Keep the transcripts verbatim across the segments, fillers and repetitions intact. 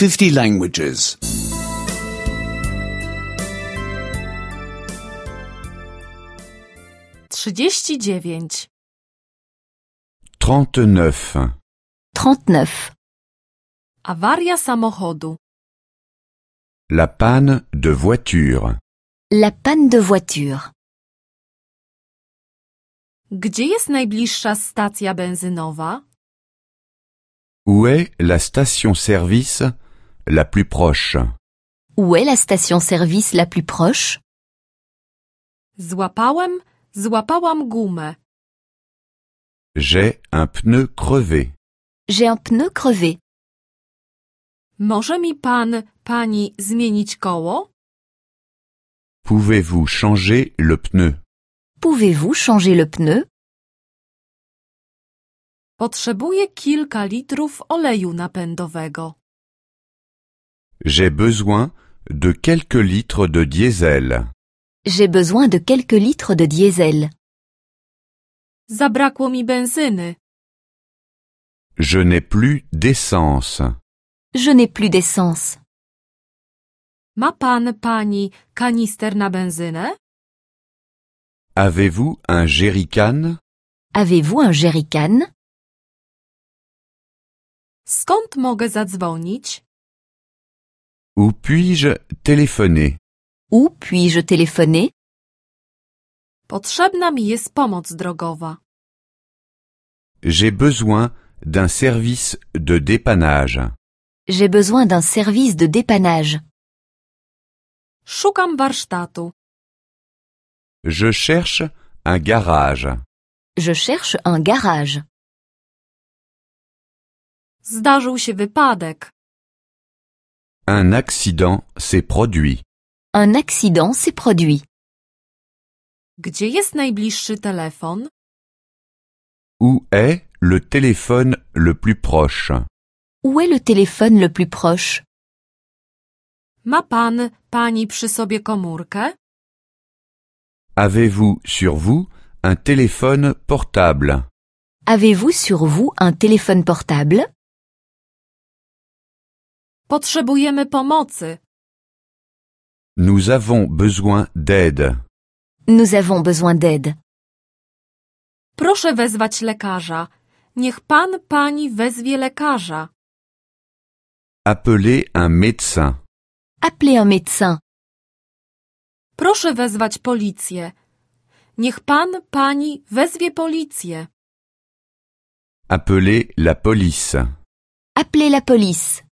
fifty languages. trzydzieści dziewięć. trente-neuf. trente-neuf. Awaria samochodu. La panne de voiture. La panne de voiture. Gdzie jest najbliższa stacja benzynowa? Où est la station-service la plus proche? Où est la station-service la plus proche? Złapałem, złapałam gumę. J'ai un pneu crevé. J'ai un pneu crevé. Może mi pan, pani zmienić koło? Pouvez-vous changer le pneu? Pouvez-vous changer le pneu? Potrzebuję kilka litrów oleju napędowego. J'ai besoin de quelques litres de diesel. J'ai besoin de quelques litres de diesel. Zabrakło mi benzyny. Je n'ai plus d'essence. Je n'ai plus d'essence. Ma pan, pani kanister na benzynę? Avez-vous un jerrycan? Avez-vous un jerrycan? Skąd mogę zadzwonić? Où puis-je téléphoner? Où puis-je téléphoner? Potrzebna mi jest pomoc drogowa. J'ai besoin d'un service de dépannage. J'ai besoin d'un service de dépannage. Szukam warsztatu. Je cherche un garage. Je cherche un garage. Zdarzył się wypadek. Un accident s'est produit. Un accident s'est produit. Gdzie jest najbliższy telefon? Où est le téléphone le plus proche? Où est le téléphone le plus proche? Ma pan, pani przy sobie komórkę? Avez-vous sur vous un téléphone portable? Avez-vous sur vous un téléphone portable? Potrzebujemy pomocy. Nous avons besoin d'aide. Nous avons besoin d'aide. Proszę wezwać lekarza. Niech pan, pani wezwie lekarza. Appelez un médecin. Appelez un médecin. Proszę wezwać policję. Niech pan, pani wezwie policję. Appelez la police. Appelez la police.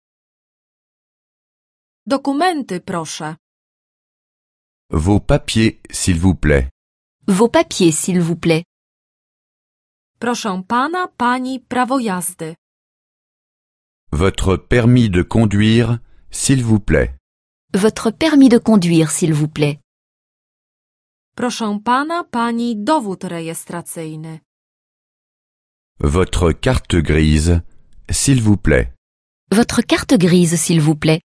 Dokumenty, proszę. Vos papiers, s'il vous plaît. Vos papiers, s'il vous plaît. Proszę pana, pani prawo jazdy. Votre permis de conduire, s'il vous plaît. Votre permis de conduire, s'il vous plaît. Proszę pana, pani dowód rejestracyjny. Votre carte grise, s'il vous plaît. Votre carte grise, s'il vous plaît.